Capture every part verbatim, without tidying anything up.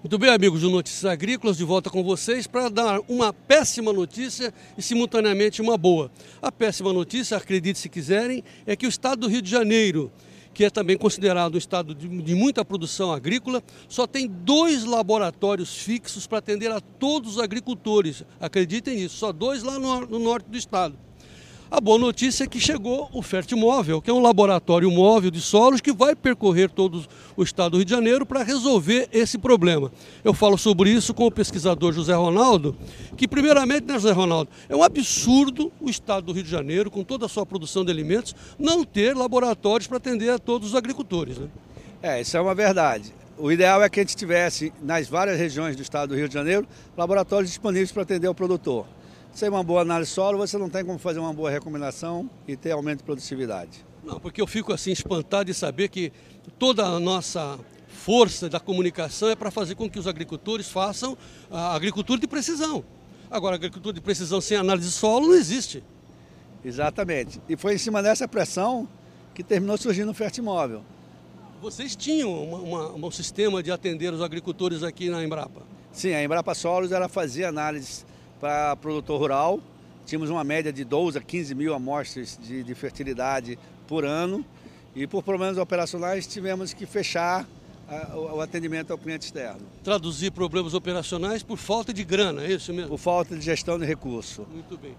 Muito bem, amigos do Notícias Agrícolas, de volta com vocês para dar uma péssima notícia e simultaneamente uma boa. A péssima notícia, acredite se quiserem, é que o estado do Rio de Janeiro, que é também considerado um estado de, de muita produção agrícola, só tem dois laboratórios fixos para atender a todos os agricultores. Acreditem nisso, só dois lá no, no norte do estado. A boa notícia é que chegou o Fertimóvel, que é um laboratório móvel de solos que vai percorrer todo o estado do Rio de Janeiro para resolver esse problema. Eu falo sobre isso com o pesquisador José Ronaldo, que primeiramente, né, José Ronaldo, é um absurdo o estado do Rio de Janeiro, com toda a sua produção de alimentos, não ter laboratórios para atender a todos os agricultores, né? É, isso é uma verdade. O ideal é que a gente tivesse, nas várias regiões do estado do Rio de Janeiro, laboratórios disponíveis para atender o produtor. Sem uma boa análise de solo, você não tem como fazer uma boa recomendação e ter aumento de produtividade. Não, porque eu fico assim espantado de saber que toda a nossa força da comunicação é para fazer com que os agricultores façam a agricultura de precisão. Agora, a agricultura de precisão sem análise de solo não existe. Exatamente. E foi em cima dessa pressão que terminou surgindo o Fertimóvel. Vocês tinham uma, uma, um sistema de atender os agricultores aqui na Embrapa? Sim, a Embrapa Solos ela fazia análise para produtor rural. Tínhamos uma média de doze a quinze mil amostras de, de fertilidade por ano e por problemas operacionais tivemos que fechar a, o, o atendimento ao cliente externo. Traduzir problemas operacionais por falta de grana, é isso mesmo? Por falta de gestão de recurso. Muito bem.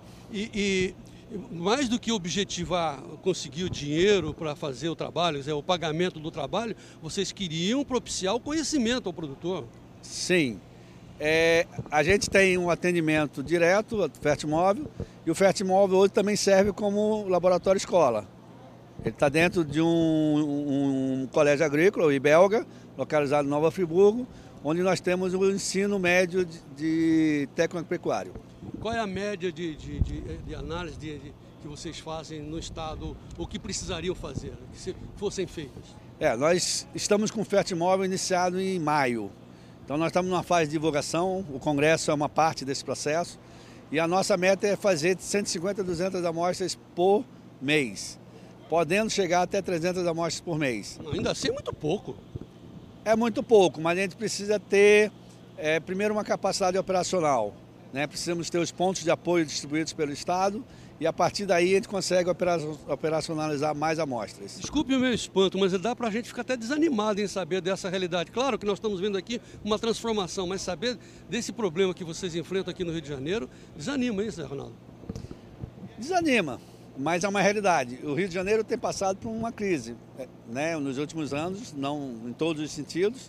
E, e mais do que objetivar conseguir o dinheiro para fazer o trabalho, quer dizer, o pagamento do trabalho, vocês queriam propiciar o conhecimento ao produtor? Sim. É, a gente tem um atendimento direto do Fertimóvel e o Fertimóvel hoje também serve como laboratório escola. Ele está dentro de um, um, um colégio agrícola, o Ibelga, localizado em Nova Friburgo, onde nós temos o ensino médio de, de técnico-pecuário. Qual é a média de, de, de, de análise de, de, que vocês fazem no estado, ou que precisariam fazer, que se fossem feitas? É, nós estamos com o Fertimóvel iniciado em maio. Então nós estamos numa fase de divulgação, o Congresso é uma parte desse processo e a nossa meta é fazer de cento e cinquenta a duzentas amostras por mês, podendo chegar até trezentas amostras por mês. Ainda assim é muito pouco. É muito pouco, mas a gente precisa ter, é, primeiro, uma capacidade operacional, né? Precisamos ter os pontos de apoio distribuídos pelo Estado e a partir daí a gente consegue operacionalizar mais amostras. Desculpe o meu espanto, mas dá para a gente ficar até desanimado em saber dessa realidade. Claro que nós estamos vendo aqui uma transformação, mas saber desse problema que vocês enfrentam aqui no Rio de Janeiro, desanima, hein, Zé Ronaldo? Desanima, mas é uma realidade. O Rio de Janeiro tem passado por uma crise, né, nos últimos anos, não em todos os sentidos,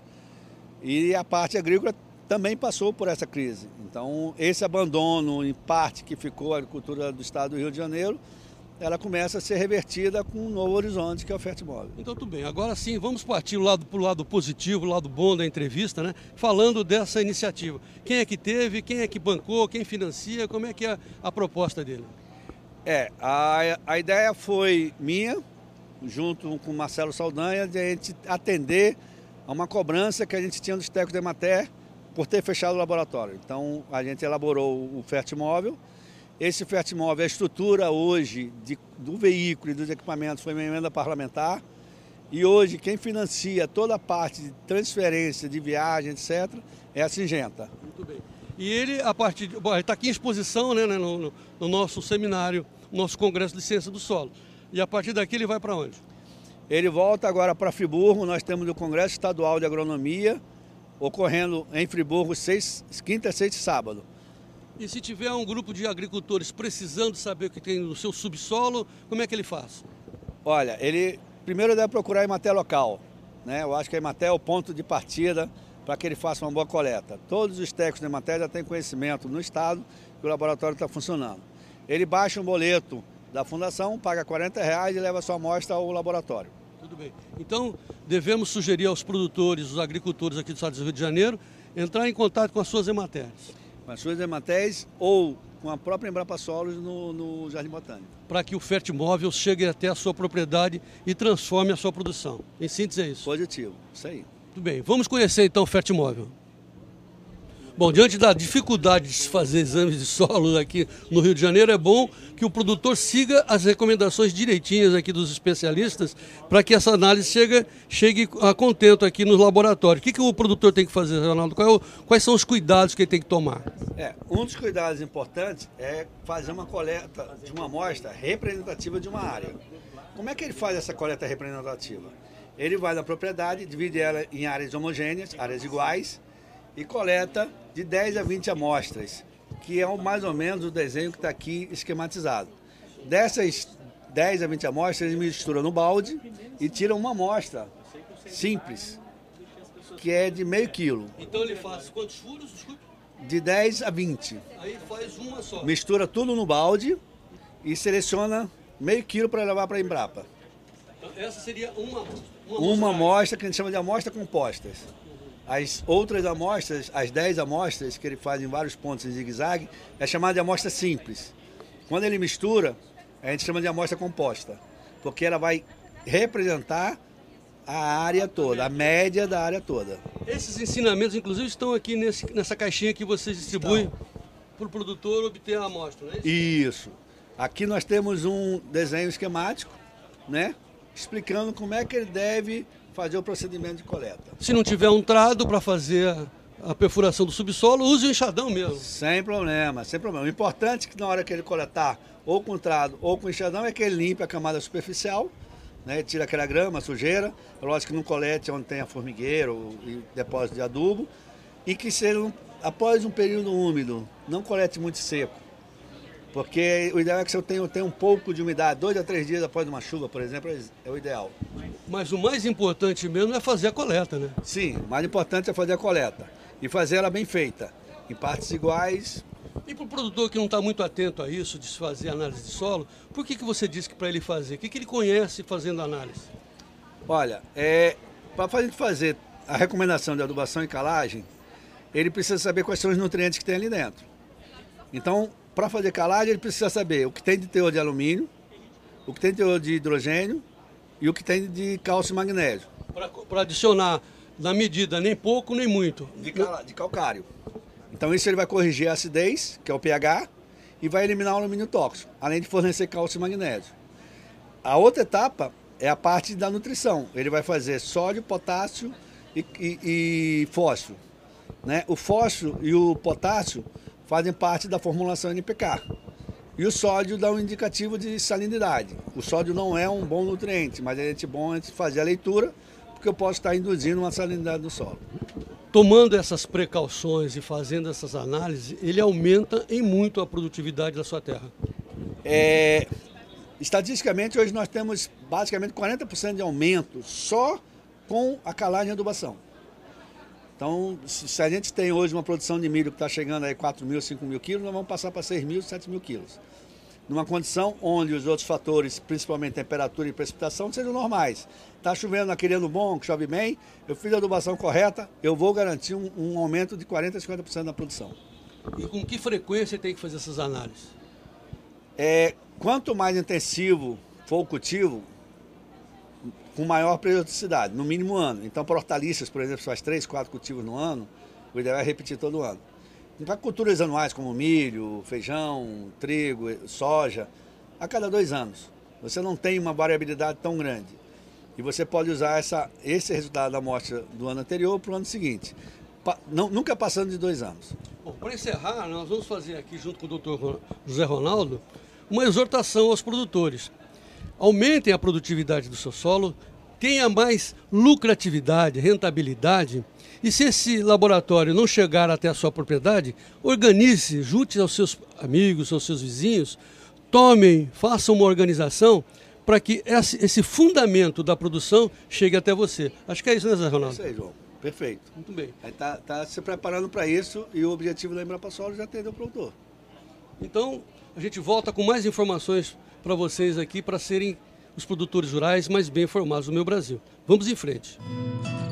e a parte agrícola também passou por essa crise. Então, esse abandono, em parte, que ficou a agricultura do estado do Rio de Janeiro, ela começa a ser revertida com um novo horizonte, que é o Fertimóvel. Então, tudo bem. Agora sim, vamos partir para o lado, lado positivo, o lado bom da entrevista, né? Falando dessa iniciativa. Quem é que teve, quem é que bancou, quem financia, como é que é a proposta dele? É, a, a ideia foi minha, junto com o Marcelo Saldanha, de a gente atender a uma cobrança que a gente tinha dos técnicos da Emater, por ter fechado o laboratório. Então, a gente elaborou o Fertimóvel. Esse Fertimóvel, a estrutura hoje de, do veículo e dos equipamentos foi uma emenda parlamentar. E hoje, quem financia toda a parte de transferência, de viagem, etcétera, é a Singenta. Muito bem. E ele, a partir de... Bom, ele está aqui em exposição, né, no, no, no nosso seminário, no nosso Congresso de Ciência do Solo. E a partir daqui ele vai para onde? Ele volta agora para Friburgo. Nós temos o Congresso Estadual de Agronomia, ocorrendo em Friburgo seis, quinta, sexta e sábado. E se tiver um grupo de agricultores precisando saber o que tem no seu subsolo, como é que ele faz? Olha, ele primeiro deve procurar a Emater local, né? Eu acho que a Emater é o ponto de partida para que ele faça uma boa coleta. Todos os técnicos da Emater já têm conhecimento no estado que o laboratório está funcionando. Ele baixa um boleto da fundação, paga quarenta reais e leva a sua amostra ao laboratório. Tudo bem. Então, devemos sugerir aos produtores, os agricultores aqui do estado do Rio de Janeiro, entrar em contato com as suas Emateres. Com as suas Emateres ou com a própria Embrapa Solos no, no Jardim Botânico. Para que o Fertimóvel chegue até a sua propriedade e transforme a sua produção. Em síntese é isso? Positivo, isso aí. Muito bem. Vamos conhecer então o Fertimóvel. Bom, diante da dificuldade de se fazer exames de solo aqui no Rio de Janeiro, é bom que o produtor siga as recomendações direitinhas aqui dos especialistas para que essa análise chegue, chegue a contento aqui no laboratório. O que, que o produtor tem que fazer, Ronaldo? Qual é o, quais são os cuidados que ele tem que tomar? É, um dos cuidados importantes é fazer uma coleta de uma amostra representativa de uma área. Como é que ele faz essa coleta representativa? Ele vai na propriedade, divide ela em áreas homogêneas, áreas iguais, e coleta de dez a vinte amostras, que é mais ou menos o desenho que está aqui esquematizado. Dessas dez a vinte amostras, ele mistura no balde e tira uma amostra simples, que é de meio quilo. Então ele faz quantos furos? Desculpa. De dez a vinte. Aí faz uma só. Mistura tudo no balde e seleciona meio quilo para levar para a Embrapa. Então, essa seria uma amostra. Uma, uma amostra que a gente chama de amostra compostas. As outras amostras, as dez amostras que ele faz em vários pontos em zigue-zague, é chamada de amostra simples. Quando ele mistura, a gente chama de amostra composta, porque ela vai representar a área toda, a média da área toda. Esses ensinamentos, inclusive, estão aqui nesse, nessa caixinha que vocês distribuem para o produtor obter a amostra, não é isso? Isso. Aqui nós temos um desenho esquemático, né, explicando como é que ele deve fazer o procedimento de coleta. Se não tiver um trado para fazer a perfuração do subsolo, use o enxadão mesmo. Sem problema, sem problema. O importante é que na hora que ele coletar, ou com trado ou com enxadão, é que ele limpe a camada superficial, né, tira aquela grama, sujeira. Lógico que não colete onde tem a formigueiro e depósito de adubo. E que seja, um, após um período úmido, não colete muito seco. Porque o ideal é que se eu tenho, tenho um pouco de umidade, dois a três dias após uma chuva, por exemplo, é o ideal. Mas o mais importante mesmo é fazer a coleta, né? Sim, o mais importante é fazer a coleta. E fazer ela bem feita, em partes iguais. E para o produtor que não está muito atento a isso, de se fazer análise de solo, por que, que você disse que para ele fazer? O que, que ele conhece fazendo análise? Olha, é, para a gente fazer a recomendação de adubação e calagem, ele precisa saber quais são os nutrientes que tem ali dentro. Então, para fazer calagem, ele precisa saber o que tem de teor de alumínio, o que tem de teor de hidrogênio e o que tem de cálcio e magnésio. Para adicionar na medida, nem pouco nem muito. De, cal, de calcário. Então isso ele vai corrigir a acidez, que é o pH, e vai eliminar o alumínio tóxico, além de fornecer cálcio e magnésio. A outra etapa é a parte da nutrição. Ele vai fazer sódio, potássio e, e, e fósforo. Né? O fósforo e o potássio fazem parte da formulação N P K. E o sódio dá um indicativo de salinidade. O sódio não é um bom nutriente, mas é bom a gente fazer a leitura, porque eu posso estar induzindo uma salinidade do solo. Tomando essas precauções e fazendo essas análises, ele aumenta em muito a produtividade da sua terra. É, estatisticamente, hoje nós temos basicamente quarenta por cento de aumento só com a calagem e adubação. Então, se a gente tem hoje uma produção de milho que está chegando aí quatro mil, cinco mil quilos, nós vamos passar para seis mil, sete mil quilos. Numa condição onde os outros fatores, principalmente temperatura e precipitação, sejam normais. Está chovendo naquele ano bom, que chove bem, eu fiz a adubação correta, eu vou garantir um, um aumento de quarenta a cinquenta por cento da produção. E com que frequência tem que fazer essas análises? É, quanto mais intensivo for o cultivo, com maior periodicidade, no mínimo ano. Então, para hortaliças, por exemplo, se faz três, quatro cultivos no ano, o ideal é repetir todo ano. Para culturas anuais como milho, feijão, trigo, soja, a cada dois anos. Você não tem uma variabilidade tão grande. E você pode usar essa, esse resultado da amostra do ano anterior para o ano seguinte. Pa, não, nunca passando de dois anos. Bom, para encerrar, nós vamos fazer aqui, junto com o doutor José Ronaldo, uma exortação aos produtores. Aumentem a produtividade do seu solo, tenha mais lucratividade, rentabilidade. E se esse laboratório não chegar até a sua propriedade, organize-se, junte aos seus amigos, aos seus vizinhos, tomem, façam uma organização para que esse, esse fundamento da produção chegue até você. Acho que é isso, né, Zé Ronaldo? É isso aí, João. Perfeito. Muito bem. Está tá se preparando para isso e o objetivo da Embrapa Solo já atendeu o produtor. Então, a gente volta com mais informações para vocês aqui, para serem os produtores rurais mais bem informados do meu Brasil. Vamos em frente.